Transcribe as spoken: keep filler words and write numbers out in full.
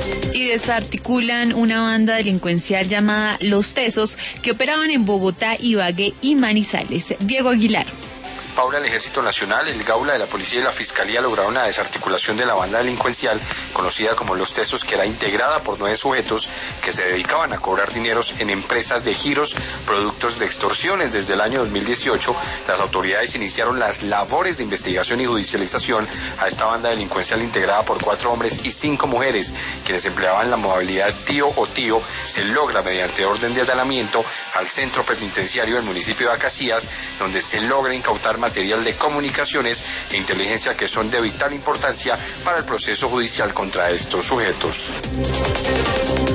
Y desarticulan una banda delincuencial llamada Los Tesos que operaban en Bogotá, Ibagué y Manizales. Diego Aguilar. Paula, el Ejército Nacional, el Gaula de la Policía y la Fiscalía lograron la desarticulación de la banda delincuencial conocida como Los Tesos, que era integrada por nueve sujetos que se dedicaban a cobrar dineros en empresas de giros, productos de extorsiones. Desde el año dos mil dieciocho, las autoridades iniciaron las labores de investigación y judicialización a esta banda delincuencial integrada por cuatro hombres y cinco mujeres, quienes empleaban la modalidad tío o tío. Se logra mediante orden de allanamiento al centro penitenciario del municipio de Acacías, donde se logra incautar material de comunicaciones e inteligencia que son de vital importancia para el proceso judicial contra estos sujetos.